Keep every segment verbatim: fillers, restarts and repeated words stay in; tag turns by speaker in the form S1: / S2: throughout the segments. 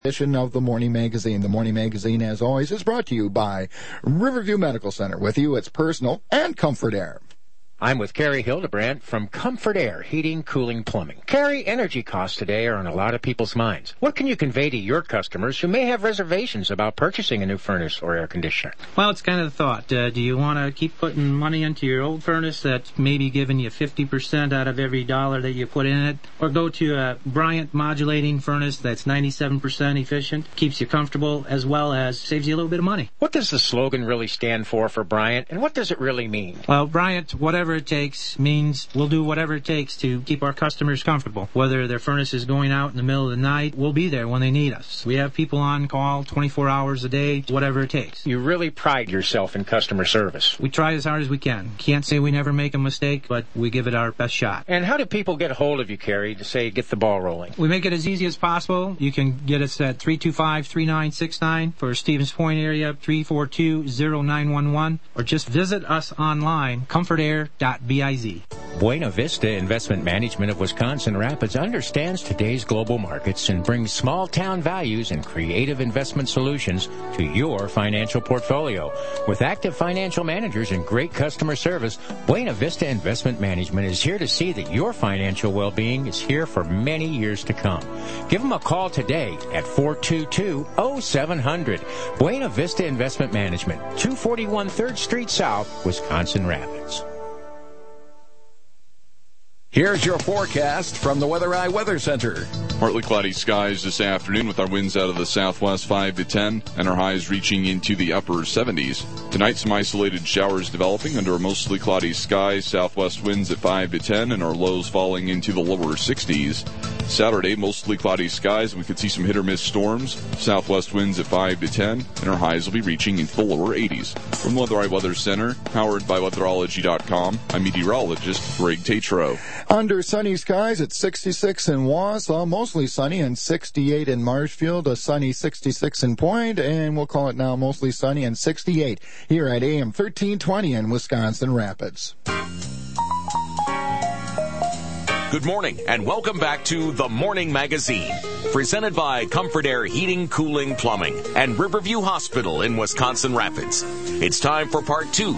S1: Edition of the Morning Magazine. The Morning Magazine, as always, is brought to you by Riverview Medical Center. With you, it's personal and Comfort Air.
S2: I'm with Carrie Hildebrandt from Comfort Air Heating, Cooling, Plumbing. Carrie, energy costs today are on a lot of people's minds. What can you convey to your customers who may have reservations about purchasing a new furnace or air conditioner?
S3: Well, it's kind of the thought. Uh, do you want to keep putting money into your old furnace that's maybe giving you fifty percent out of every dollar that you put in it? Or go to a Bryant modulating furnace that's ninety-seven percent efficient, keeps you comfortable, as well as saves you a little bit of money?
S2: What does the slogan really stand for for Bryant, and what does it really mean?
S3: Well, Bryant, whatever it takes means we'll do whatever it takes to keep our customers comfortable. Whether their furnace is going out in the middle of the night, we'll be there when they need us. We have people on call twenty-four hours a day, whatever it takes.
S2: You really pride yourself in customer service.
S3: We try as hard as we can. Can't say we never make a mistake, but we give it our best shot.
S2: And how do people get a hold of you, Carrie, to say get the ball rolling?
S3: We make it as easy as possible. You can get us at three two five, three nine six nine for Stevens Point area, three four two, zero nine one one, or just visit us online, comfort air dot biz.
S2: Buena Vista Investment Management of Wisconsin Rapids understands today's global markets and brings small-town values and creative investment solutions to your financial portfolio. With active financial managers and great customer service, Buena Vista Investment Management is here to see that your financial well-being is here for many years to come. Give them a call today at four two two, oh seven hundred. Buena Vista Investment Management, two forty-one third Street South, Wisconsin Rapids.
S4: Here's your forecast from the Weather Eye Weather Center.
S5: Partly cloudy skies this afternoon with our winds out of the southwest five to ten and our highs reaching into the upper seventies. Tonight, some isolated showers developing under a mostly cloudy sky, southwest winds at five to ten and our lows falling into the lower sixties. Saturday, mostly cloudy skies, and we could see some hit-or-miss storms. Southwest winds at five to ten, and our highs will be reaching into the lower eighties. From the Weather Eye Weather Center, powered by weatherology dot com, I'm meteorologist Greg Tatro.
S1: Under sunny skies at sixty-six in Wausau, mostly sunny, and sixty-eight in Marshfield, a sunny sixty-six in Point, and we'll call it now mostly sunny and sixty-eight here at A M thirteen twenty in Wisconsin Rapids.
S4: Good morning, and welcome back to The Morning Magazine, presented by Comfort Air Heating, Cooling, Plumbing, and Riverview Hospital in Wisconsin Rapids. It's time for part two.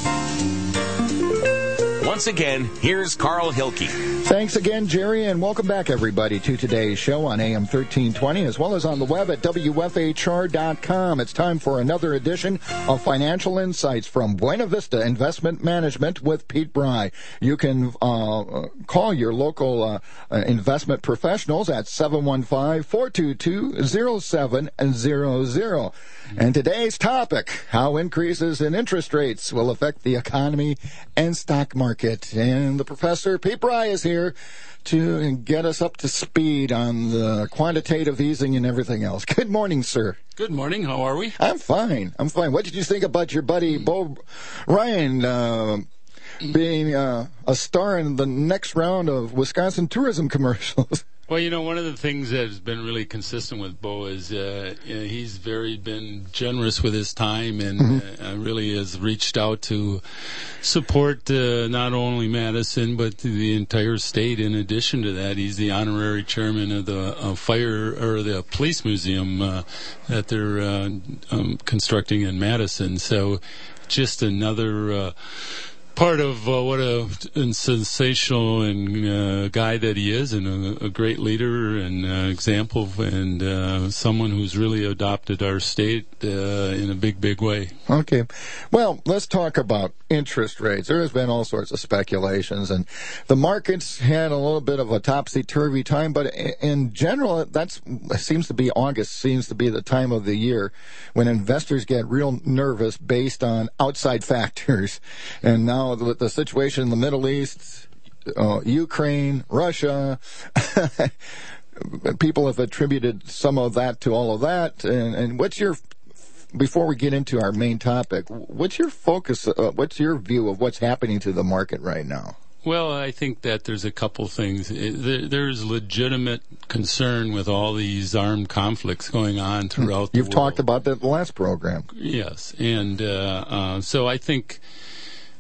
S4: Once again, here's Carl Hilke.
S1: Thanks again, Jerry, and welcome back, everybody, to today's show on A M thirteen twenty, as well as on the web at W F H R dot com. It's time for another edition of Financial Insights from Buena Vista Investment Management with Pete Bry. You can uh, call your local uh, investment professionals at seven one five, four two two, zero seven zero zero. And today's topic, how increases in interest rates will affect the economy and stock market. And the professor, Pete Bry, is here to get us up to speed on the quantitative easing and everything else. Good morning, sir.
S6: Good morning. How are we?
S1: I'm fine. I'm fine. What did you think about your buddy, Bo Ryan, uh, being uh, a star in the next round of Wisconsin tourism commercials?
S6: Well, you know, one of the things that has been really consistent with Bo is uh, you know, he's very been generous with his time and mm-hmm. uh, really has reached out to support uh, not only Madison but the entire state. In addition to that, he's the honorary chairman of the uh, fire or the police museum uh, that they're uh, um, constructing in Madison. So, just another. Uh, Part of uh, what a, a sensational and uh, guy that he is, and a, a great leader and uh, example, and uh, someone who's really adopted our state uh, in a big, big way.
S1: Okay. Well, let's talk about interest rates. There has been all sorts of speculations, and the markets had a little bit of a topsy-turvy time, but in general, that seems to be August, seems to be the time of the year when investors get real nervous based on outside factors. And now with the situation in the Middle East, uh, Ukraine, Russia, people have attributed some of that to all of that. And, and what's your, before we get into our main topic, what's your focus, uh, what's your view of what's happening to the market right now?
S6: Well, I think that there's a couple things. There's legitimate concern with all these armed conflicts going on throughout the
S1: You've
S6: world.
S1: talked about that in the last program.
S6: Yes. And uh, uh, so I think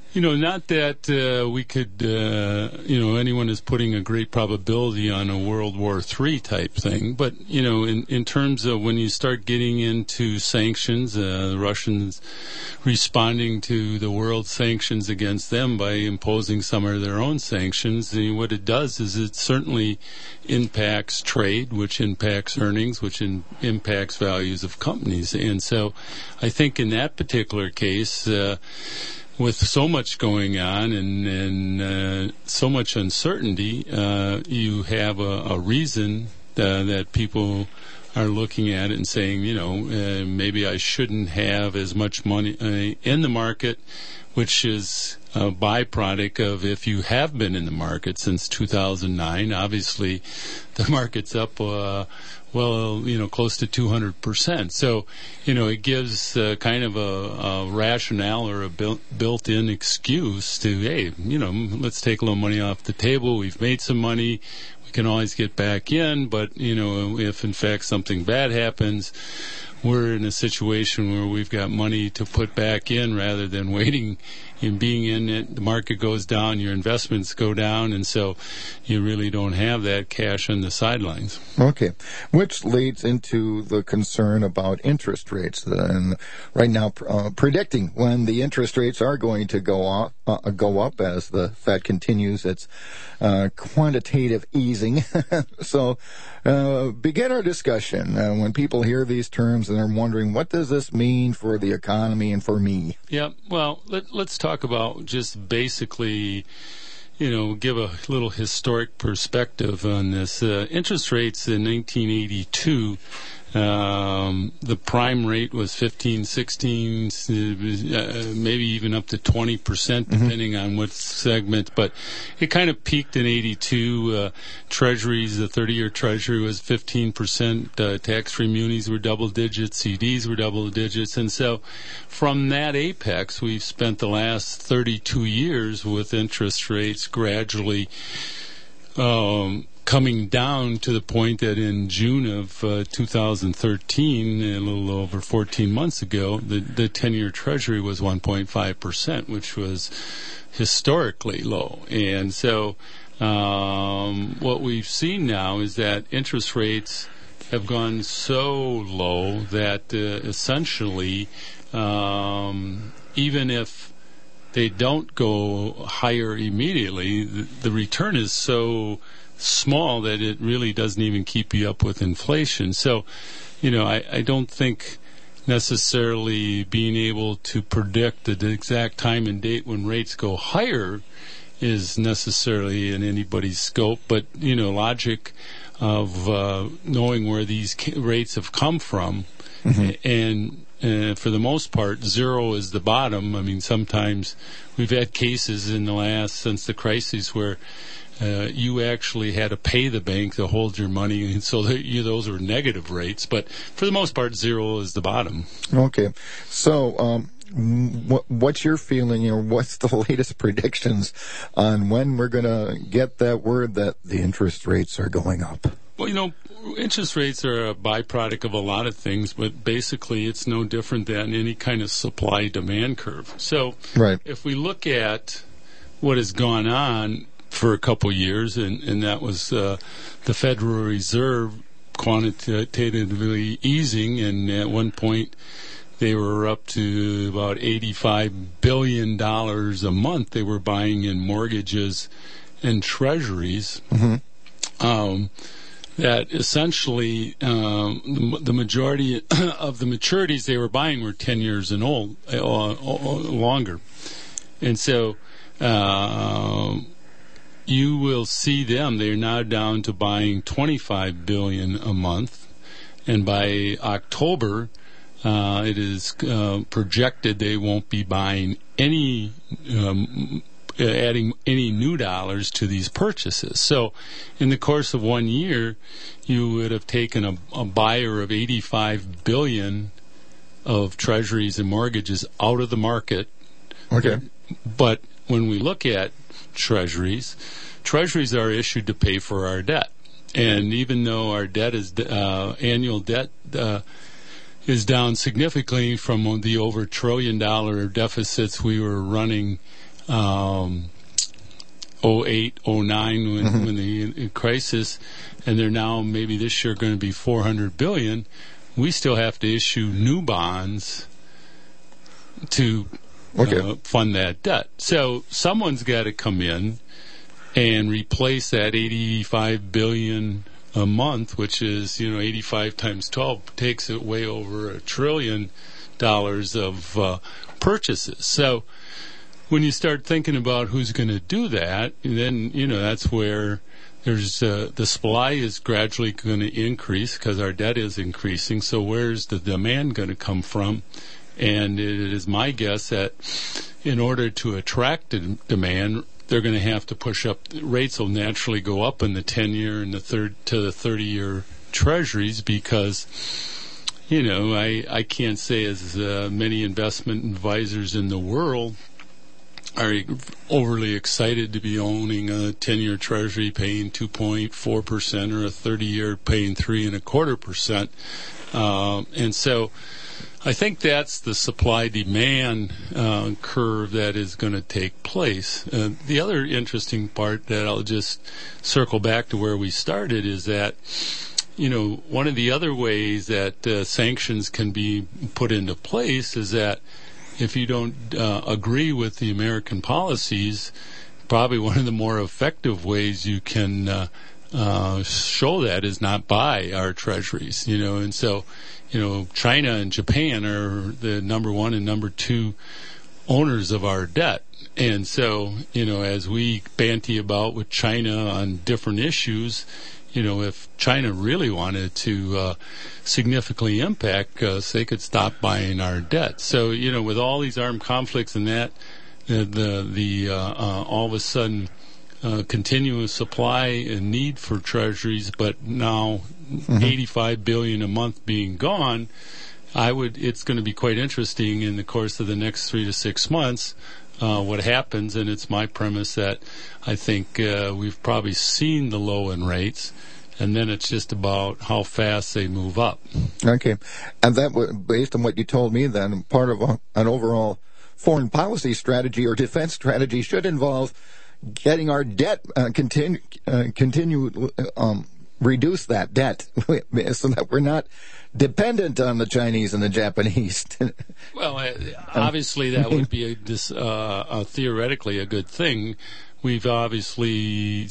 S6: You know, not that uh, we could, uh, you know, anyone is putting a great probability on a World War Three type thing. But, you know, in, in terms of when you start getting into sanctions, uh, the Russians responding to the world sanctions against them by imposing some of their own sanctions, and what it does is it certainly impacts trade, which impacts earnings, which in, impacts values of companies. And so I think in that particular case, uh, with so much going on and, and uh, so much uncertainty, uh, you have a, a reason uh, that people are looking at it and saying, you know, uh, maybe I shouldn't have as much money uh, in the market, which is a byproduct of if you have been in the market since two thousand nine. Obviously, the market's up uh, well, you know, close to two hundred percent. So, you know, it gives uh, kind of a, a rationale or a built, built-in excuse to, hey, you know, let's take a little money off the table. We've made some money. We can always get back in. But, you know, if in fact something bad happens, we're in a situation where we've got money to put back in rather than waiting and being in it. The market goes down, your investments go down, and so you really don't have that cash on the sidelines.
S1: Okay, which leads into the concern about interest rates. And right now, uh, predicting when the interest rates are going to go up, uh, go up as the Fed continues its uh, quantitative easing. So, uh, begin our discussion. Uh, when people hear these terms and they're wondering, what does this mean for the economy and for me?
S6: Yeah, well, let, let's talk about just basically, you know, give a little historic perspective on this. Uh, interest rates in nineteen eighty-two, um, the prime rate was fifteen, sixteen, uh, maybe even up to twenty percent, depending mm-hmm. on what segment. But it kind of peaked in eighty-two. Uh, treasuries, the thirty-year treasury was fifteen percent. Uh, tax-free munis were double digits. C Ds were double digits. And so from that apex, we've spent the last thirty-two years with interest rates gradually um, coming down to the point that in June of uh, two thousand thirteen, a little over fourteen months ago, the, the ten-year Treasury was one point five percent, which was historically low. And so um, what we've seen now is that interest rates have gone so low that uh, essentially um, even if they don't go higher immediately, the, the return is so small that it really doesn't even keep you up with inflation. So, you know, I, I don't think necessarily being able to predict the exact time and date when rates go higher is necessarily in anybody's scope. But, you know, logic of uh, knowing where these rates have come from, mm-hmm. and Uh, for the most part, zero is the bottom. I mean, sometimes we've had cases in the last, since the crisis, where uh, you actually had to pay the bank to hold your money, and so that you, those were negative rates. But for the most part, zero is the bottom.
S1: Okay. So, um, what, what's your feeling, or what's the latest predictions on when we're going to get that word that the interest rates are going up?
S6: Well, you know, interest rates are a byproduct of a lot of things, but basically it's no different than any kind of supply-demand curve. So
S1: right.
S6: if we look at what has gone on for a couple years, and, and that was uh, the Federal Reserve quantitatively easing, and at one point they were up to about eighty-five billion dollars a month they were buying in mortgages and treasuries.
S1: Mm-hmm.
S6: Um that essentially um, the, the majority of the maturities they were buying were ten years and old, uh, longer. And so uh, you will see them, they're now down to buying twenty-five billion dollars a month. And by October, uh, it is uh, projected they won't be buying any um, adding any new dollars to these purchases. So in the course of one year, you would have taken a, a buyer of eighty-five billion dollars of treasuries and mortgages out of the market.
S1: Okay.
S6: But when we look at treasuries, treasuries are issued to pay for our debt. And even though our debt is, uh, annual debt, uh, is down significantly from the over trillion dollar deficits we were running um, oh eight, oh nine when, mm-hmm. when the crisis, and they're now maybe this year going to be four hundred billion dollars. We still have to issue new bonds to okay. uh, fund that debt. So someone's got to come in and replace that eighty-five billion dollars a month, which is, you know, eighty-five times twelve takes it way over a trillion dollars of uh, purchases. So when you start thinking about who's going to do that, then, you know, that's where there's uh, the supply is gradually going to increase because our debt is increasing. So where's the demand going to come from? And it is my guess that in order to attract the demand, they're going to have to push up. Rates will naturally go up in the ten-year and the third to the thirty-year treasuries because, you know, I, I can't say as uh, many investment advisors in the world are overly excited to be owning a ten-year treasury paying two point four percent or a thirty-year paying three and a quarter percent. Um, and so I think that's the supply-demand uh, curve that is going to take place. Uh, the other interesting part that I'll just circle back to where we started is that, you know, one of the other ways that uh, sanctions can be put into place is that if you don't uh, agree with the American policies, probably one of the more effective ways you can uh, uh, show that is not buy our treasuries, you know. And so, you know, China and Japan are the number one and number two owners of our debt. And so, you know, as we banty about with China on different issues, you know, if China really wanted to uh, significantly impact us, they could stop buying our debt. So, you know, with all these armed conflicts and that, uh, the the uh, uh, all of a sudden uh, continuous supply and need for treasuries, but now mm-hmm. eighty-five billion dollars a month being gone, I would. It's going to be quite interesting in the course of the next three to six months. Uh, what happens, and it's my premise that I think uh, we've probably seen the low in rates, and then it's just about how fast they move up.
S1: Okay. And that, was based on what you told me then, part of a, an overall foreign policy strategy or defense strategy should involve getting our debt, uh, continue, uh, continue, um, reduce that debt so that we're not dependent on the Chinese and the Japanese.
S6: Well, uh, obviously that would be a, this, uh, uh, theoretically a good thing. We've obviously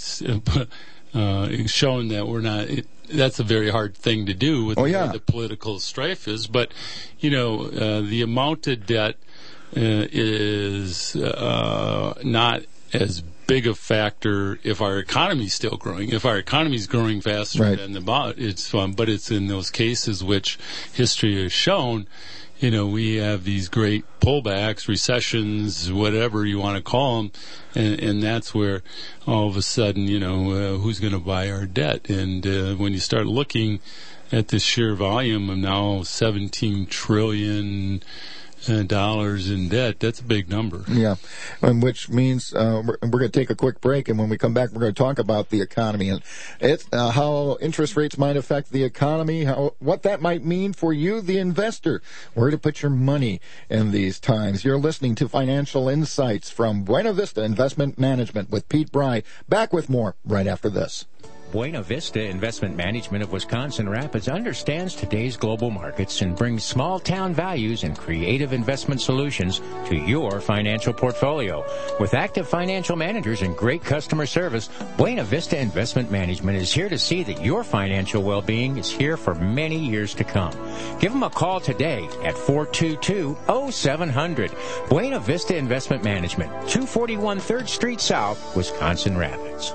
S6: uh, shown that we're not. It, that's a very hard thing to do with
S1: oh,
S6: the
S1: yeah.
S6: way the political strife is. But you know, uh, the amount of debt uh, is uh, not as big a factor if our economy is still growing. If our economy is growing faster
S1: right.
S6: than the bond, it's fun. But it's in those cases which history has shown, you know, we have these great pullbacks, recessions, whatever you want to call them, and, and that's where all of a sudden, you know, uh, who's going to buy our debt? And uh, when you start looking at the sheer volume of now seventeen trillion Uh, dollars in debt, that's a big number.
S1: Yeah, and which means uh, we're, we're going to take a quick break, and when we come back, we're going to talk about the economy and it's, uh, how interest rates might affect the economy, how what that might mean for you, the investor, where to put your money in these times. You're listening to Financial Insights from Buena Vista Investment Management with Pete Bry. Back with more right after this.
S2: Buena Vista Investment Management of Wisconsin Rapids understands today's global markets and brings small-town values and creative investment solutions to your financial portfolio. With active financial managers and great customer service, Buena Vista Investment Management is here to see that your financial well-being is here for many years to come. Give them a call today at four two two, oh seven hundred. Buena Vista Investment Management, two forty-one third Street South, Wisconsin Rapids.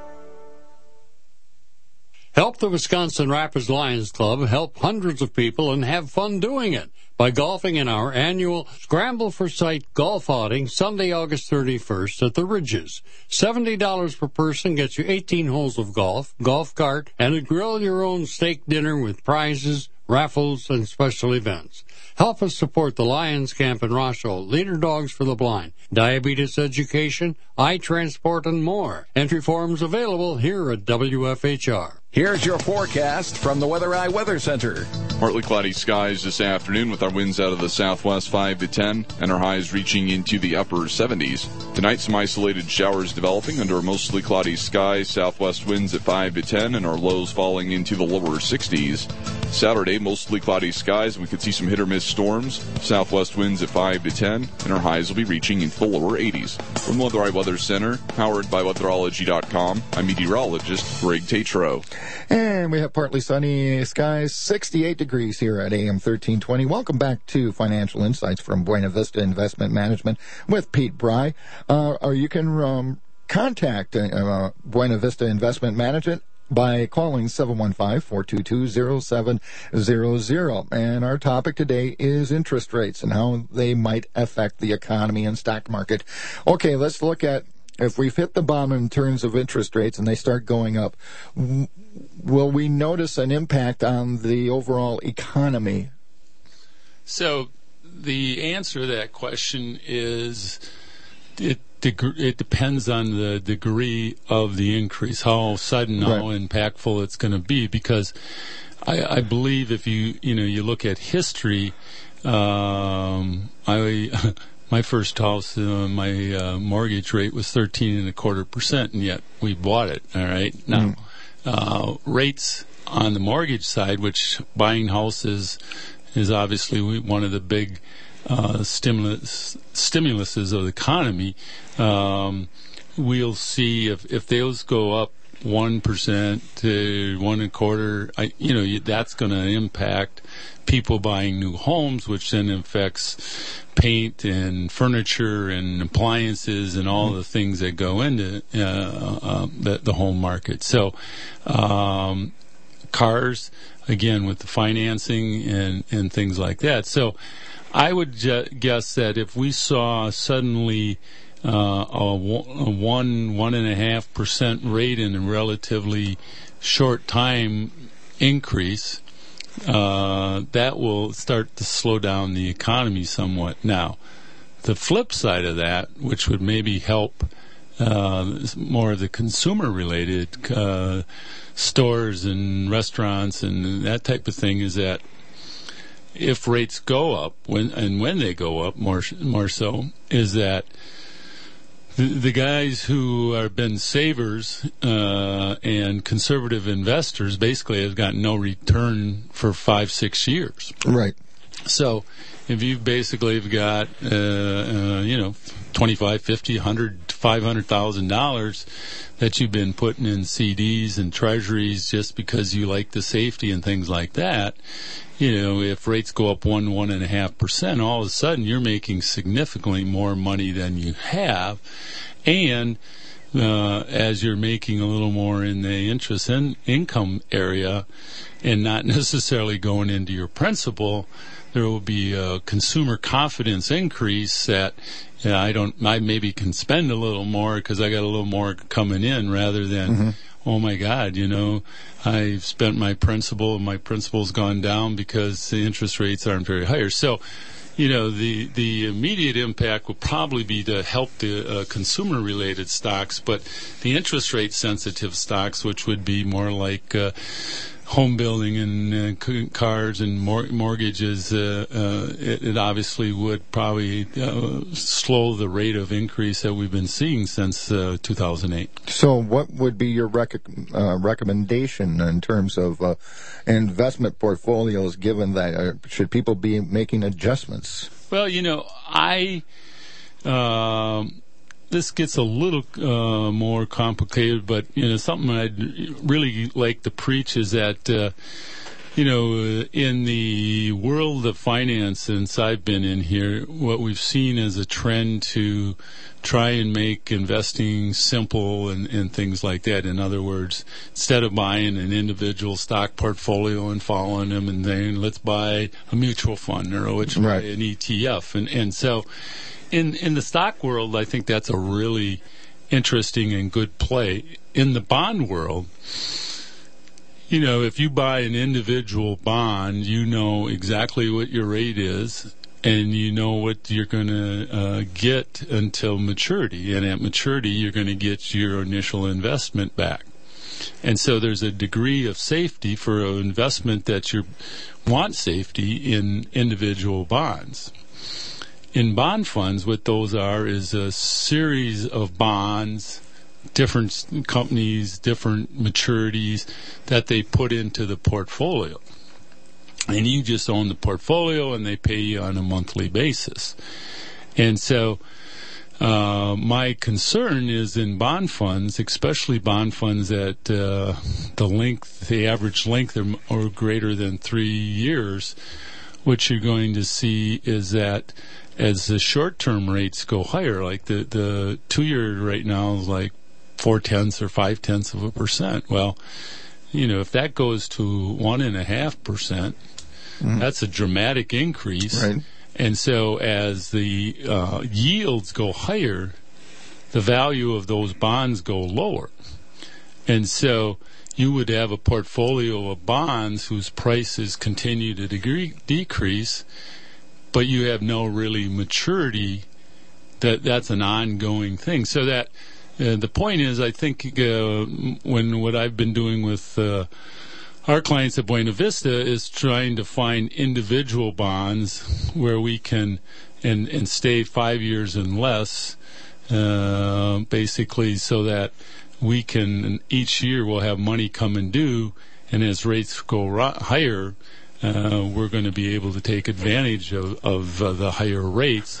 S7: Help the Wisconsin Rapids Lions Club help hundreds of people and have fun doing it by golfing in our annual Scramble for Sight golf outing Sunday, August thirty-first at the Ridges. seventy dollars per person gets you eighteen holes of golf, golf cart, and a grill-your-own steak dinner with prizes, raffles, and special events. Help us support the Lions Camp in Rochelle, Leader Dogs for the Blind, diabetes education, eye transport, and more. Entry forms available here at W F H R.
S8: Here's your forecast from the Weather Eye Weather Center.
S5: Partly cloudy skies this afternoon with our winds out of the southwest five to ten and our highs reaching into the upper seventies. Tonight, some isolated showers developing under a mostly cloudy sky, southwest winds at five to ten and our lows falling into the lower sixties. Saturday, mostly cloudy skies. We could see some hit or miss storms, southwest winds at five to ten and our highs will be reaching into the lower eighties. From the Weather Eye Weather Center, powered by weatherology dot com, I'm meteorologist Greg Tatro.
S1: And we have partly sunny skies, sixty-eight degrees here at A M thirteen twenty. Welcome back to Financial Insights from Buena Vista Investment Management with Pete Bry. Uh, or you can um, contact uh, Buena Vista Investment Management by calling seven one five, four two two, zero seven zero zero. And our topic today is interest rates and how they might affect the economy and stock market. Okay, let's look at if we've hit the bottom in terms of interest rates and they start going up, will we notice an impact on the overall economy?
S6: So the answer to that question is it it depends on the degree of the increase, how sudden, how right. impactful it's going to be. Because I, I believe if you you know you look at history, um, I. My first house, uh, my uh, mortgage rate was thirteen and a quarter percent, and yet we bought it. All right. Now, mm. uh, rates on the mortgage side, which buying houses is obviously one of the big uh, stimulus stimuluses of the economy. Um, we'll see if if those go up one percent to one and a quarter. I, you know, that's going to impact people buying new homes, which then affects paint and furniture and appliances and all the things that go into uh, uh, the, the home market. So, um, cars, again, with the financing and, and things like that. So, I would ju- guess that if we saw suddenly uh, a, a one, one and a half percent rate in a relatively short time increase, Uh, that will start to slow down the economy somewhat. Now, the flip side of that, which would maybe help uh, more of the consumer-related uh, stores and restaurants and that type of thing, is that if rates go up, when and when they go up, more more so, is that The, the guys who have been savers uh, and conservative investors basically have gotten no return for five, six years.
S1: Right.
S6: So if you basically have got, uh, uh, you know, twenty-five, fifty, one hundred, five hundred thousand dollars that you've been putting in C Ds and treasuries just because you like the safety and things like that, you know, if rates go up one, one and a half percent, all of a sudden you're making significantly more money than you have. And uh, as you're making a little more in the interest in income area and not necessarily going into your principal, there will be a consumer confidence increase that yeah, I don't, I maybe can spend a little more because I got a little more coming in rather than, mm-hmm. oh my God, you know, I've spent my principal and my principal's gone down because the interest rates aren't very higher. So, you know, the, the immediate impact will probably be to help the uh, consumer-related stocks, but the interest rate sensitive stocks, which would be more like uh, home building and uh, cars and mor- mortgages, uh, uh, it, it obviously would probably uh, slow the rate of increase that we've been seeing since uh, two thousand eight.
S1: So what would be your rec- uh, recommendation in terms of uh, investment portfolios, given that uh, should people be making adjustments?
S6: Well, you know, I... Uh, This gets a little uh, more complicated, but you know something I'd really like to preach is that uh, you know in the world of finance, since I've been in here, what we've seen is a trend to try and make investing simple and, and things like that. In other words, instead of buying an individual stock portfolio and following them and then let's buy a mutual fund or let's buy
S1: right.
S6: an E T F, and and so. In in the stock world, I think that's a really interesting and good play. In the bond world, you know, if you buy an individual bond, you know exactly what your rate is, and you know what you're going to uh, get until maturity. And at maturity, you're going to get your initial investment back. And so there's a degree of safety for an investment that you want safety in individual bonds. In bond funds, what those are is a series of bonds, different companies, different maturities that they put into the portfolio. And you just own the portfolio, and they pay you on a monthly basis. And so uh, my concern is in bond funds, especially bond funds that uh, the length, the average length are, are greater than three years, what you're going to see is that as the short-term rates go higher, like the, the two-year right now is like four-tenths or five-tenths of a percent. Well, you know, if that goes to one and a half percent, mm. that's a dramatic increase.
S1: Right.
S6: And so as the uh, yields go higher, the value of those bonds go lower. And so you would have a portfolio of bonds whose prices continue to degree, decrease, but you have no really maturity. That that's an ongoing thing. So that uh, the point is, I think uh, when what I've been doing with uh, our clients at Buena Vista is trying to find individual bonds where we can and and stay five years and less, uh, basically, so that we can each year we'll have money coming due, and as rates go ri- higher. Uh, we're going to be able to take advantage of, of uh, the higher rates.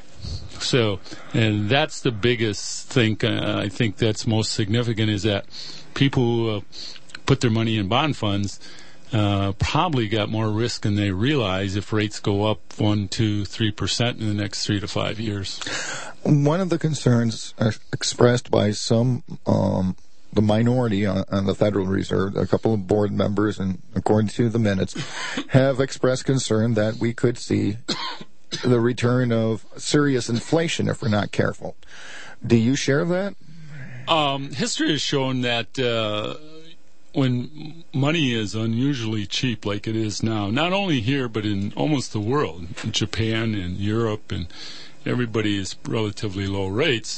S6: So, and that's the biggest thing, uh, I think that's most significant, is that people who uh, put their money in bond funds uh, probably got more risk than they realize if rates go up one, two, three percent in the next three to five years.
S1: One of the concerns uh, expressed by some um the minority on, on the Federal Reserve, a couple of board members, and according to the minutes, have expressed concern that we could see the return of serious inflation if we're not careful. Do you share that?
S6: Um, history has shown that uh, when money is unusually cheap like it is now, not only here but in almost the world, in Japan and Europe, and everybody is relatively low rates,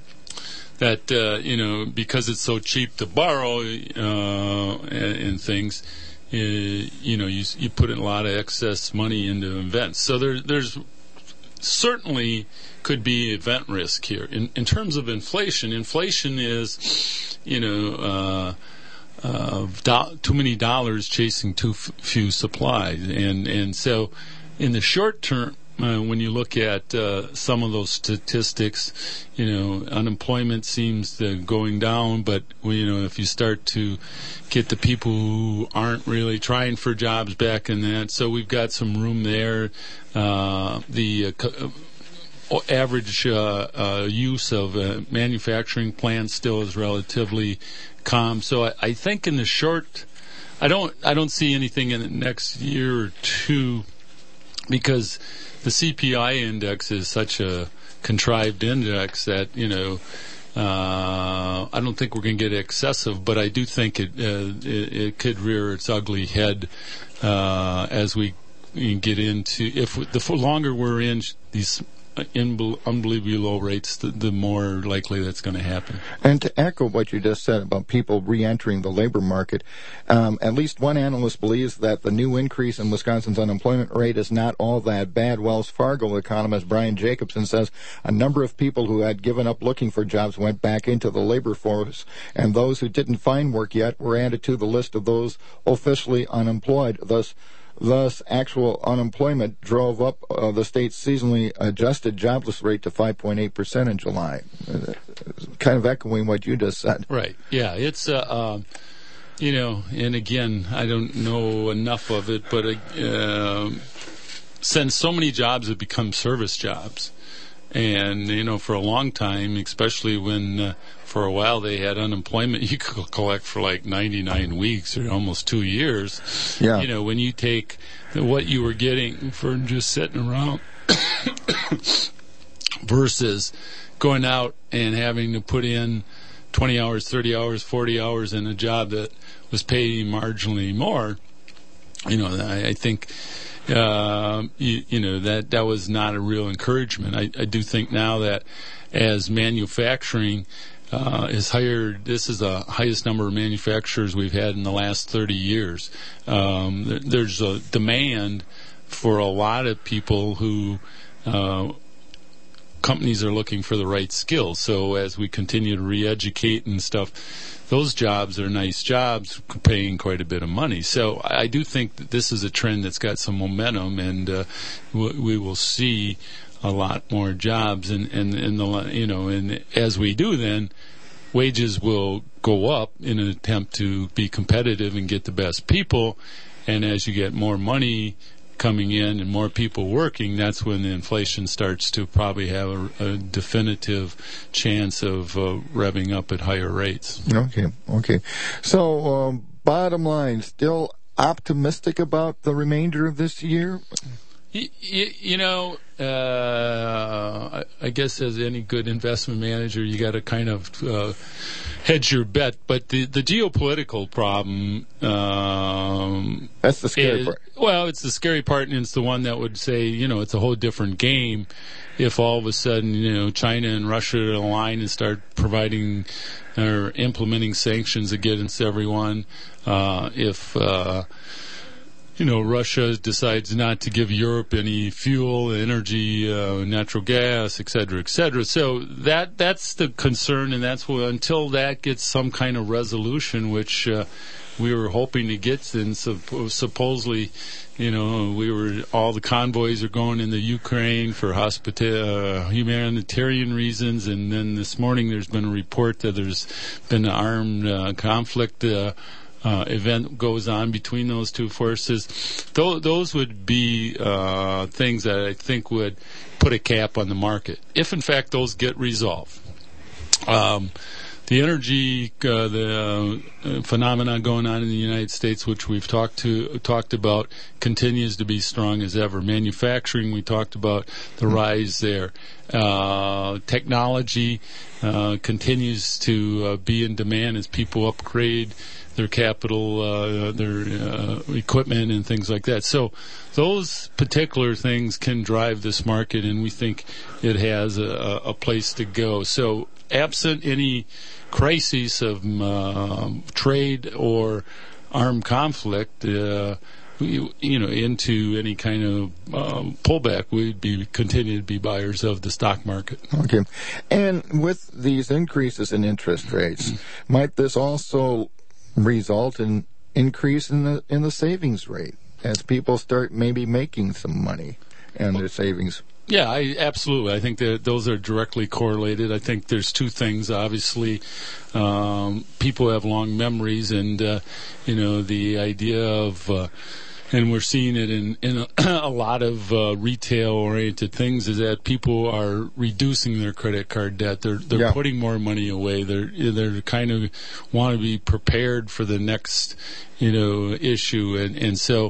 S6: that, uh, you know, because it's so cheap to borrow uh, and, and things, uh, you know, you, you put in a lot of excess money into events. So there, there's certainly could be event risk here. In, in terms of inflation, inflation is, you know, uh, uh, do- too many dollars chasing too f- few supplies. And, and so in the short term, Uh, when you look at uh, some of those statistics, you know, unemployment seems to going down, but, you know, if you start to get the people who aren't really trying for jobs back in that, so we've got some room there. Uh, the uh, average uh, uh, use of uh, manufacturing plants still is relatively calm. So I, I think in the short, I don't, I don't see anything in the next year or two, because the C P I index is such a contrived index that, you know, uh, I don't think we're going to get excessive, but I do think it, uh, it, it could rear its ugly head uh, as we get into, if the longer we're in these unbelievably low rates, the, the more likely that's going to happen.
S1: And to echo what you just said about people re-entering the labor market, um, at least one analyst believes that the new increase in Wisconsin's unemployment rate is not all that bad. Wells Fargo economist Brian Jacobson says a number of people who had given up looking for jobs went back into the labor force, and those who didn't find work yet were added to the list of those officially unemployed. Thus, Thus, actual unemployment drove up uh, the state's seasonally adjusted jobless rate to five point eight percent in July. Uh, kind of echoing what you just said.
S6: Right. Yeah. It's, uh, uh, you know, and again, I don't know enough of it, but uh, since so many jobs have become service jobs, and, you know, for a long time, especially when uh, for a while they had unemployment, you could collect for like ninety-nine weeks or almost two years.
S1: Yeah.
S6: You know, when you take what you were getting for just sitting around versus going out and having to put in twenty hours, thirty hours, forty hours in a job that was paying marginally more, you know, I, I think... Uh, you, you know, that, that was not a real encouragement. I, I do think now that as manufacturing uh, is hired. This is the highest number of manufacturers we've had in the last thirty years. Um, th- there's a demand for a lot of people who uh, companies are looking for the right skills. So as we continue to re-educate and stuff, those jobs are nice jobs, paying quite a bit of money. So I do think that this is a trend that's got some momentum, and uh, w- we will see a lot more jobs. And, and, and the you know, and as we do, then wages will go up in an attempt to be competitive and get the best people. And as you get more money coming in and more people working, that's when the inflation starts to probably have a, a definitive chance of uh, revving up at higher rates.
S1: Okay, okay. So, um, bottom line, still optimistic about the remainder of this year?
S6: You, you, you know, uh, I, I guess as any good investment manager, you got to kind of uh, hedge your bet. But the, the geopolitical problem, um,
S1: that's the scary
S6: is,
S1: part.
S6: Well, it's the scary part, and it's the one that would say, you know, it's a whole different game if all of a sudden, you know, China and Russia align and start providing or implementing sanctions against everyone. Uh, if uh, You know, Russia decides not to give Europe any fuel, energy, uh, natural gas, et cetera, et cetera. So that that's the concern, and that's what, until that gets some kind of resolution, which uh, we were hoping to get, and supp- supposedly, you know, we were all the convoys are going into Ukraine for hospita- uh, humanitarian reasons, and then this morning there's been a report that there's been an armed uh, conflict. Uh, Uh, event goes on between those two forces. Th- those would be uh, things that I think would put a cap on the market, if in fact those get resolved. Um, the energy, uh, the uh, phenomenon going on in the United States, which we've talked to talked about, continues to be strong as ever. Manufacturing, we talked about the rise there. Uh, technology uh, continues to uh, be in demand as people upgrade their capital, uh, their uh, equipment, and things like that. So those particular things can drive this market, and we think it has a, a place to go. So absent any crises of uh, trade or armed conflict, uh, you, you know, into any kind of um, pullback, we'd be continue to be buyers of the stock market.
S1: Okay. And with these increases in interest rates, might this also result in increase in the in the savings rate as people start maybe making some money and their savings?
S6: Yeah, I, absolutely. I think that those are directly correlated. I think there's two things. Obviously, um, people have long memories, and uh, you know, the idea of uh, and we're seeing it in, in a, a lot of uh, retail-oriented things, is that people are reducing their credit card debt. They're they're
S1: yeah.
S6: putting more money away. They're they're kind of want to be prepared for the next, you know, issue, and and so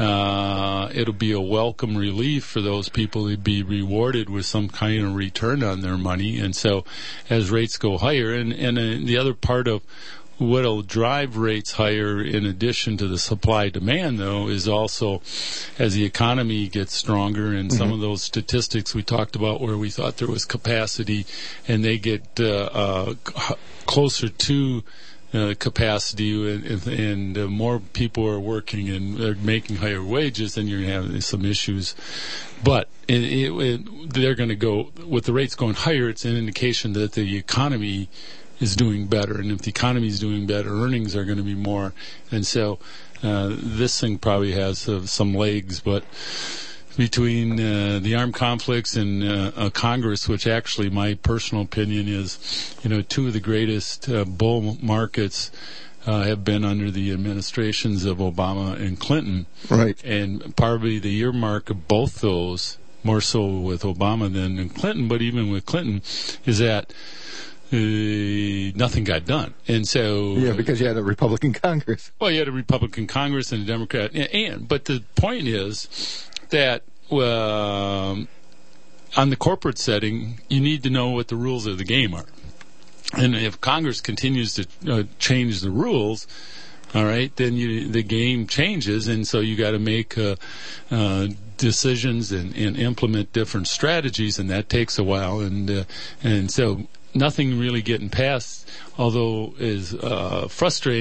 S6: uh, it'll be a welcome relief for those people to be rewarded with some kind of return on their money. And so, as rates go higher, and and uh, the other part of what'll drive rates higher, in addition to the supply-demand, though, is also as the economy gets stronger, and mm-hmm. some of those statistics we talked about where we thought there was capacity, and they get uh, uh, closer to uh, capacity, and, and uh, more people are working and they're making higher wages, then you're going to have some issues. But it, it, it, they're going to go, with the rates going higher, it's an indication that the economy is doing better, and if the economy is doing better, earnings are going to be more, and so uh, this thing probably has uh, some legs. But between uh, the armed conflicts and uh, uh, Congress, which actually, my personal opinion is, you know, two of the greatest uh, bull markets uh, have been under the administrations of Obama and Clinton,
S1: right?
S6: And probably the earmark of both those, more so with Obama than in Clinton, but even with Clinton, is that Uh, nothing got done. And so...
S1: Yeah, because you had a Republican Congress.
S6: Well, you had a Republican Congress and a Democrat. And, and but the point is that uh, on the corporate setting, you need to know what the rules of the game are. And if Congress continues to uh, change the rules, all right, then you, the game changes, and so you got to make uh, uh, decisions and, and implement different strategies, and that takes a while. And uh, and so nothing really getting passed, although is uh, frustrating.